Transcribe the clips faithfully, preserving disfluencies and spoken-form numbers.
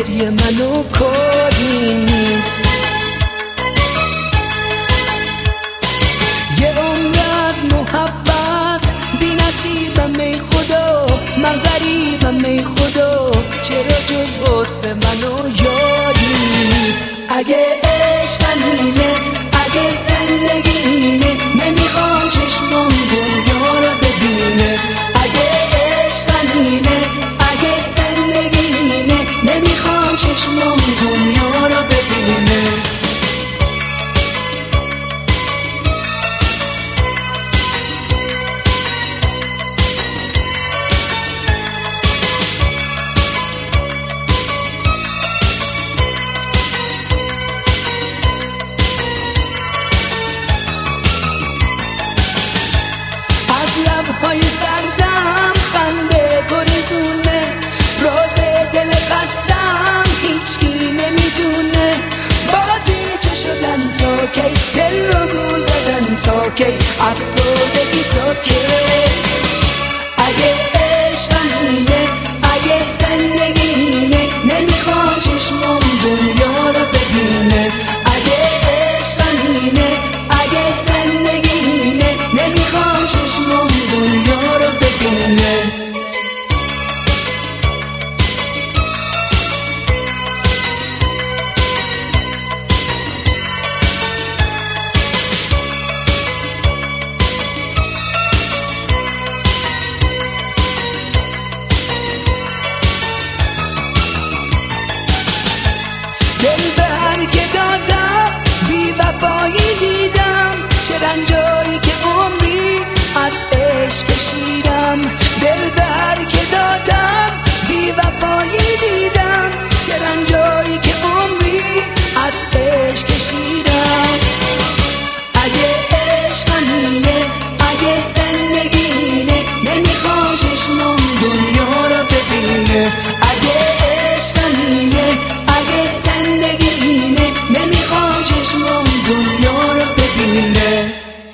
گریه منو کاری نیست. یه عمر از محبت بی نصیبم ای خدا، من غریبم ای خدا، چرا جز غصه منو یاری نیست. اگه عشق همینه، اگه زندگی اینه، نمیخوام چشمم دنیا رو ببینه. اگه عشق همینه، اگه زندگی اینه، نمیخوام چشمم دنیا رو ببینه. لبهای سردم خنده گریزونه، راز دل خستم هیچکی نمیدونه. بازی چه شدن تا کی، دل رو گو زدن تا کی، افسردگی تا کی. اگه عشق همینه، اگه زندگی اینه، نمیخوام چشمم دنیا رو ببینه. اگه عشق همینه، اگه زندگی اینه، نمیخوام چشمم دنیا رو ببینه. دل به هر که دادم بی وفایی دیدم، چه رنجایی که عمری از عشق کشیدم. دل به هر که دادم بی وفایی دیدم، چه رنجایی که عمری از عشق کشیدم. اگه عشق همینه، اگه زندگی اینه، نمیخوام چشمم دنیا رو ببینه. اگه عشق همینه، اگه زندگی اینه، نمیخوام چشمم دنیا رو ببینه.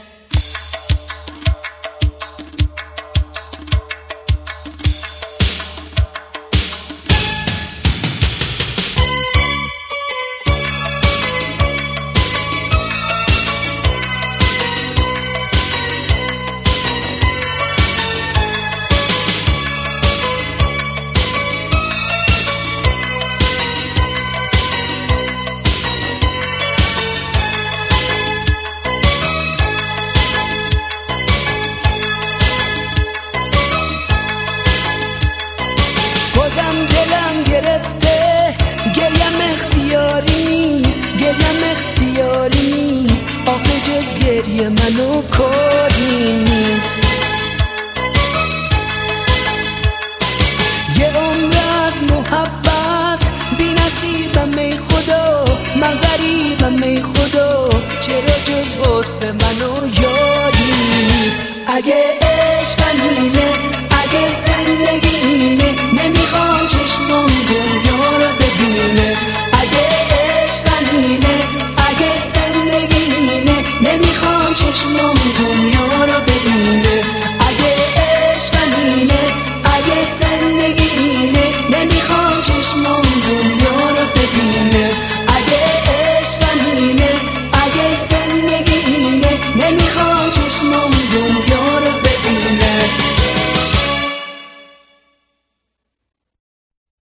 بازم دلم گرفته، گریم اختیاری نیست، گریم اختیاری نیست، آخه جز گریه منو کاری نیست. یه عمر از محبت بی نصیبم ای خدا، من غریبم ای خدا، چرا جز غصه منو یاری نیست. اگه عشق همینه، اگه زندگی اینه، نمیخوام چشمم دنیا رو ببینه. اگه عشق همینه، اگه زندگی اینه، نمیخوام چشمم دنیا رو ببینه. اگه عشق همینه، اگه زندگی اینه، نمیخوام